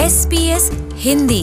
SBS Hindi.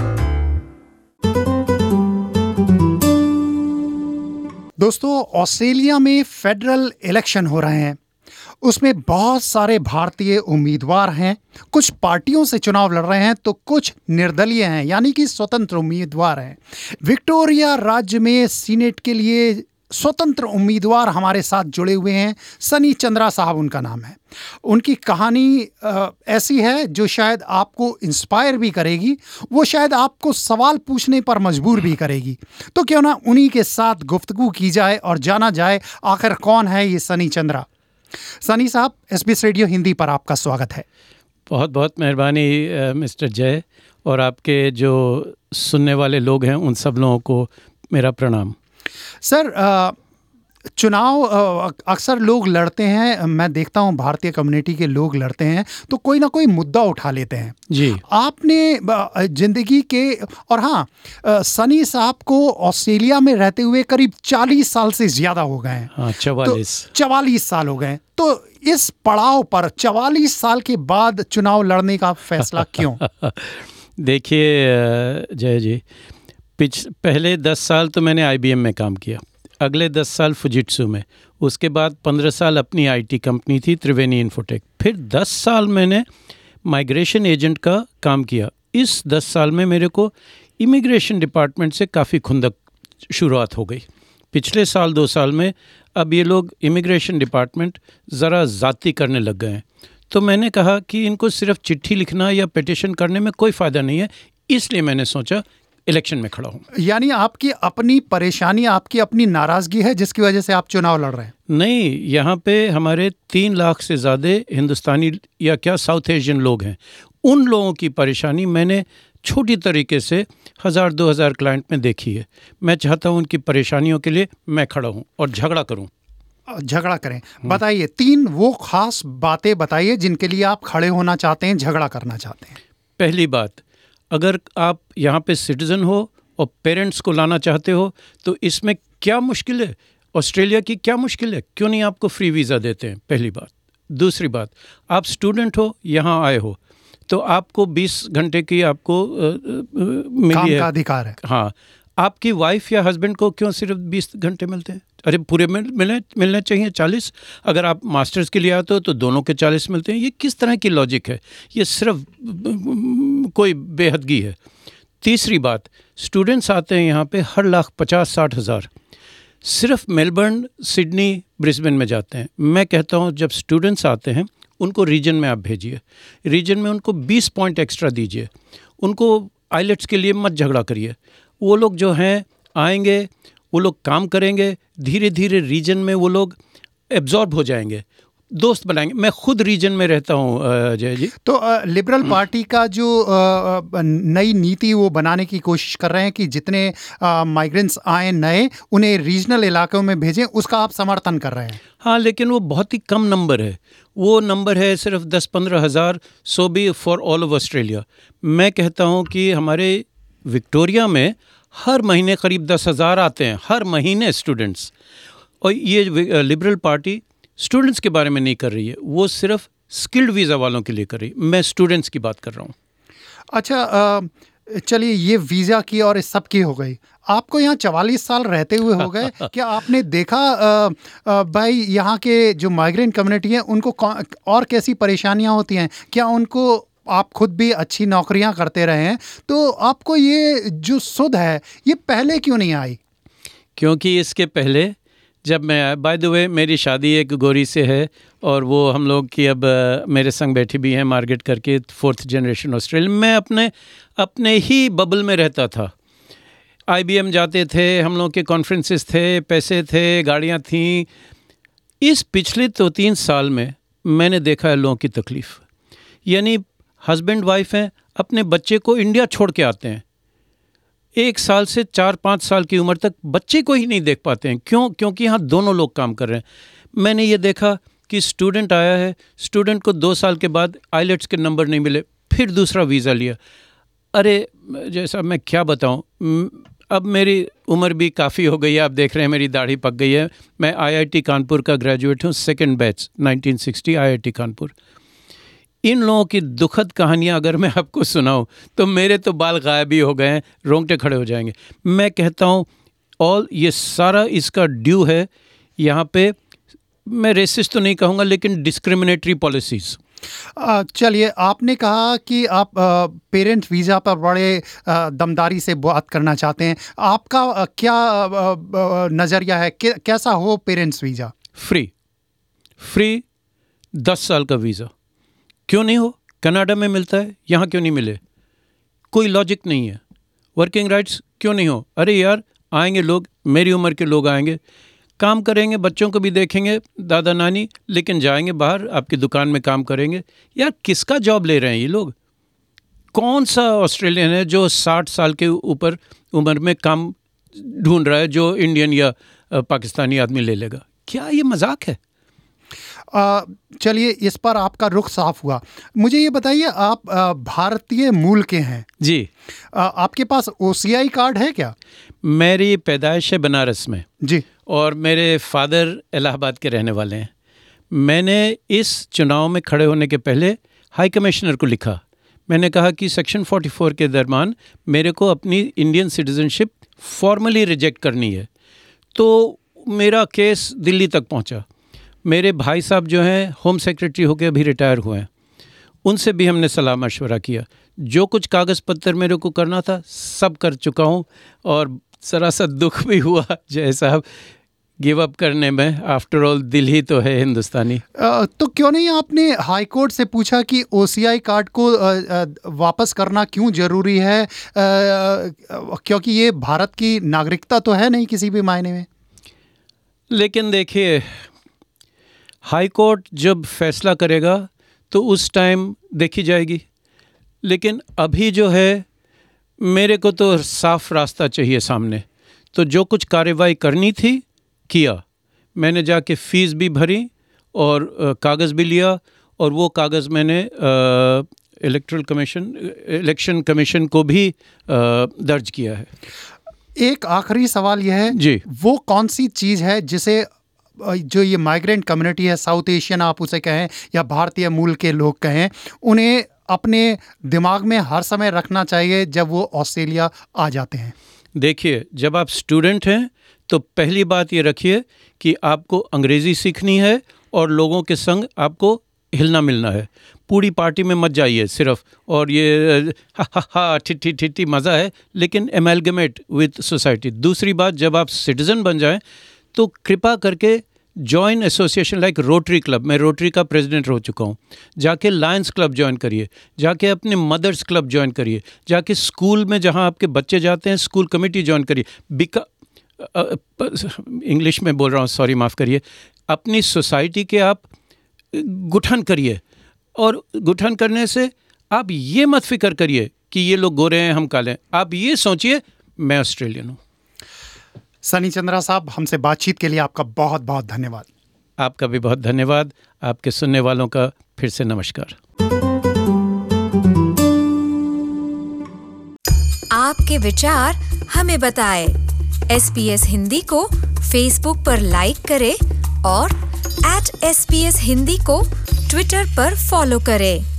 दोस्तों, Australia में federal election हो रहे हैं। उसमें बहुत सारे भारतीय उम्मीदवार हैं। कुछ पार्टियों से चुनाव लड़ रहे हैं तो कुछ निर्दलीय हैं, यानी कि स्वतंत्र उम्मीदवार हैं। विक्टोरिया राज्य में सीनेट के लिए स्वतंत्र उम्मीदवार हमारे साथ जुड़े हुए हैं। सनी चंद्रा साहब उनका नाम है। उनकी कहानी ऐसी है जो शायद आपको इंस्पायर भी करेगी, वो शायद आपको सवाल पूछने पर मजबूर भी करेगी। तो क्यों ना उन्हीं के साथ गुफ्तगू की जाए और जाना जाए आखिर कौन है ये सनी चंद्रा। सनी साहब, SBS रेडियो हिंदी पर आपका स्वागत है। बहुत बहुत मेहरबानी मिस्टर जय, और आपके जो सुनने वाले लोग हैं उन सब लोगों को मेरा प्रणाम। सर, चुनाव अक्सर लोग लड़ते हैं, मैं देखता हूं भारतीय कम्युनिटी के लोग लड़ते हैं तो कोई ना कोई मुद्दा उठा लेते हैं जी। आपने जिंदगी के, और हाँ, सनी साहब को ऑस्ट्रेलिया में रहते हुए करीब 40 साल से ज्यादा हो गए हैं। हाँ, 44 44 साल हो गए। तो इस पड़ाव पर 44 साल के बाद चुनाव लड़ने का फैसला क्यों? देखिए जय जी, पहले 10 साल तो मैंने IBM में काम किया, अगले 10 साल फुजित्सु में, उसके बाद 15 साल अपनी IT कंपनी थी त्रिवेणी इन्फोटेक, फिर 10 साल मैंने माइग्रेशन एजेंट का काम किया। इस 10 साल में मेरे को इमिग्रेशन डिपार्टमेंट से काफ़ी खुंदक शुरुआत हो गई। पिछले साल 2 साल में अब ये लोग इमिग्रेशन डिपार्टमेंट ज़रा ज़ाती करने लग गए हैं। तो मैंने कहा कि इनको सिर्फ चिट्ठी लिखना या पिटिशन करने में कोई फ़ायदा नहीं है, इसलिए मैंने सोचा इलेक्शन में खड़ा हूँ। यानी आपकी अपनी परेशानी, आपकी अपनी नाराज़गी है जिसकी वजह से आप चुनाव लड़ रहे हैं? नहीं, यहाँ पे हमारे 3 लाख से ज़्यादा हिंदुस्तानी या क्या साउथ एशियन लोग हैं। उन लोगों की परेशानी मैंने छोटी तरीके से 1000-2000 क्लाइंट में देखी है। मैं चाहता हूँ उनकी परेशानियों के लिए मैं खड़ा हूँ और झगड़ा करूँ। झगड़ा करें। बताइए, 3 वो खास बातें बताइए जिनके लिए आप खड़े होना चाहते हैं, झगड़ा करना चाहते हैं। पहली बात, अगर आप यहाँ पे सिटीज़न हो और पेरेंट्स को लाना चाहते हो तो इसमें क्या मुश्किल है? ऑस्ट्रेलिया की क्या मुश्किल है? क्यों नहीं आपको फ्री वीज़ा देते हैं? पहली बात। दूसरी बात, आप स्टूडेंट हो, यहाँ आए हो तो आपको 20 घंटे की आपको मिली काम है, का अधिकार है। हाँ। आपकी वाइफ या हस्बैंड को क्यों सिर्फ 20 घंटे मिलते हैं? अरे पूरे मिलने चाहिए 40। अगर आप मास्टर्स के लिए आते हो तो दोनों के 40 मिलते हैं। ये किस तरह की लॉजिक है? ये सिर्फ कोई बेहदगी है। तीसरी बात, स्टूडेंट्स आते हैं यहाँ पे हर लाख 50-60 हज़ार, सिर्फ मेलबर्न, सिडनी, ब्रिस्बेन में जाते हैं। मैं कहता हूँ जब स्टूडेंट्स आते हैं उनको रीजन में आप भेजिए, रीजन में उनको 20 पॉइंट एक्स्ट्रा दीजिए, उनको आइलेट्स के लिए मत झगड़ा करिए। वो लोग जो हैं आएंगे, वो लोग काम करेंगे, धीरे धीरे रीजन में वो लोग एब्जॉर्ब हो जाएंगे, दोस्त बनाएंगे। मैं खुद रीजन में रहता हूँ जय जी। तो लिबरल पार्टी का जो नई नीति वो बनाने की कोशिश कर रहे हैं कि जितने माइग्रेंट्स आए नए, उन्हें रीजनल इलाकों में भेजें, उसका आप समर्थन कर रहे हैं? हाँ, लेकिन वो बहुत ही कम नंबर है। वो नंबर है सिर्फ 10-15 हज़ार, सो भी फॉर ऑल ऑफ ऑस्ट्रेलिया। मैं कहता हूँ कि हमारे विक्टोरिया में हर महीने करीब 10,000 आते हैं, हर महीने स्टूडेंट्स। और ये लिबरल पार्टी स्टूडेंट्स के बारे में नहीं कर रही है, वो सिर्फ स्किल्ड वीज़ा वालों के लिए कर रही है। मैं स्टूडेंट्स की बात कर रहा हूँ। अच्छा, चलिए, ये वीज़ा की और इस सब की हो गई। आपको यहाँ 44 साल रहते हुए हो गए, क्या आपने देखा भाई यहाँ के जो माइग्रेंट कम्युनिटी है उनको और कैसी परेशानियाँ होती हैं? क्या उनको, आप खुद भी अच्छी नौकरियाँ करते रहे हैं, तो आपको ये जो सुध है ये पहले क्यों नहीं आई? क्योंकि इसके पहले जब मैं, बाय द वे, मेरी शादी एक गोरी से है और वो हम लोग की अब मेरे संग बैठी भी हैं, मार्गरेट करके, 4th जनरेशन ऑस्ट्रेलियन। मैं अपने ही बबल में रहता था। IBM जाते थे, हम लोग के कॉन्फ्रेंसेस थे, पैसे थे, गाड़ियाँ थीं। इस पिछले 3 साल में मैंने देखा है लोगों की तकलीफ़। यानी हस्बैंड वाइफ हैं, अपने बच्चे को इंडिया छोड़ के आते हैं, 1 साल से 4-5 साल की उम्र तक बच्चे को ही नहीं देख पाते हैं। क्यों? क्योंकि यहाँ दोनों लोग काम कर रहे हैं। मैंने ये देखा कि स्टूडेंट आया है, स्टूडेंट को 2 साल के बाद आइलेट्स के नंबर नहीं मिले, फिर दूसरा वीज़ा लिया। अरे जैसा मैं क्या बताऊँ, अब मेरी उम्र भी काफ़ी हो गई है, आप देख रहे हैं मेरी दाढ़ी पक गई है। मैं IIT कानपुर का ग्रेजुएट हूँ, 2nd बैच, 1960 IIT कानपुर। इन लोगों की दुखद कहानियां अगर मैं आपको सुनाऊं तो मेरे तो बाल गायब ही हो गए हैं, रोंगटे खड़े हो जाएंगे। मैं कहता हूं ऑल ये सारा इसका ड्यू है यहाँ पे, मैं रेसिस्ट तो नहीं कहूँगा लेकिन डिस्क्रिमिनेटरी पॉलिसीज़। चलिए, आपने कहा कि आप पेरेंट वीज़ा पर बड़े दमदारी से बात करना चाहते हैं। आपका क्या नज़रिया है, कैसा हो पेरेंट्स वीज़ा? फ्री 10 साल का वीज़ा क्यों नहीं हो? कनाडा में मिलता है, यहाँ क्यों नहीं मिले? कोई लॉजिक नहीं है। वर्किंग राइट्स क्यों नहीं हो? अरे यार, आएंगे लोग, मेरी उम्र के लोग आएंगे, काम करेंगे, बच्चों को भी देखेंगे, दादा नानी, लेकिन जाएंगे बाहर, आपकी दुकान में काम करेंगे। यार किसका जॉब ले रहे हैं ये लोग? कौन सा ऑस्ट्रेलियन है जो 60 साल के ऊपर उम्र में काम ढूंढ रहा है जो इंडियन या पाकिस्तानी आदमी ले लेगा? क्या ये मजाक है? चलिए, इस पर आपका रुख साफ हुआ। मुझे ये बताइए, आप भारतीय मूल के हैं जी। आपके पास OCI कार्ड है क्या? मेरी पैदाइश है बनारस में जी, और मेरे फादर इलाहाबाद के रहने वाले हैं। मैंने इस चुनाव में खड़े होने के पहले हाई कमिश्नर को लिखा। मैंने कहा कि सेक्शन 44 के दरमियान मेरे को अपनी इंडियन सिटीजनशिप फॉर्मली रिजेक्ट करनी है। तो मेरा केस दिल्ली तक पहुंचा। मेरे भाई साहब जो हैं होम सेक्रेटरी होकर अभी रिटायर हुए हैं, उनसे भी हमने सलाह मशवरा किया। जो कुछ कागज़ पत्तर मेरे को करना था सब कर चुका हूँ और ज़रा सा दुख भी हुआ जय साहब गिव अप करने में। आफ्टर ऑल दिल ही तो है हिंदुस्तानी। तो क्यों नहीं आपने हाई कोर्ट से पूछा कि OCI कार्ड को वापस करना क्यों ज़रूरी है? क्योंकि ये भारत की नागरिकता तो है नहीं किसी भी मायने में। लेकिन देखिए, हाई कोर्ट जब फैसला करेगा तो उस टाइम देखी जाएगी। लेकिन अभी जो है, मेरे को तो साफ रास्ता चाहिए सामने। तो जो कुछ कार्रवाई करनी थी किया। मैंने जाके फ़ीस भी भरी और कागज़ भी लिया, और वो कागज़ मैंने इलेक्शन कमीशन को भी दर्ज किया है। एक आखिरी सवाल यह है जी, वो कौन सी चीज़ है जिसे जो ये माइग्रेंट कम्युनिटी है, साउथ एशियन आप उसे कहें या भारतीय मूल के लोग कहें, उन्हें अपने दिमाग में हर समय रखना चाहिए जब वो ऑस्ट्रेलिया आ जाते हैं? देखिए, जब आप स्टूडेंट हैं तो पहली बात ये रखिए कि आपको अंग्रेज़ी सीखनी है और लोगों के संग आपको हिलना मिलना है। पूरी पार्टी में मत जाइए सिर्फ, और ये हा हा हा ठिठी ठिठी मज़ा है, लेकिन एमैलगमेट विद सोसाइटी। दूसरी बात, जब आप सिटीज़न बन जाएं तो कृपा करके join association like Rotary club. मैं रोटरी का प्रेसिडेंट रह चुका हूँ। जाके लायंस क्लब ज्वाइन करिए, जाके अपने मदर्स क्लब ज्वाइन करिए, जाके स्कूल में जहाँ आपके बच्चे जाते हैं स्कूल कमेटी ज्वाइन करिए। इंग्लिश में बोल रहा हूँ, सॉरी, माफ़ करिए। अपनी सोसाइटी के आप गुठन करिए, और गुठन करने से आप ये मत फिक्र करिए कि ये लोग गोरे हैं हम काले हैं। आप ये सोचिए मैं ऑस्ट्रेलियन हूँ। सनी चंद्रा साहब, हमसे बातचीत के लिए आपका बहुत बहुत धन्यवाद। आपका भी बहुत धन्यवाद। आपके सुनने वालों का फिर से नमस्कार। आपके विचार हमें बताएं। SBS हिंदी को फेसबुक पर लाइक करें और @SBS हिंदी को ट्विटर पर फॉलो करें।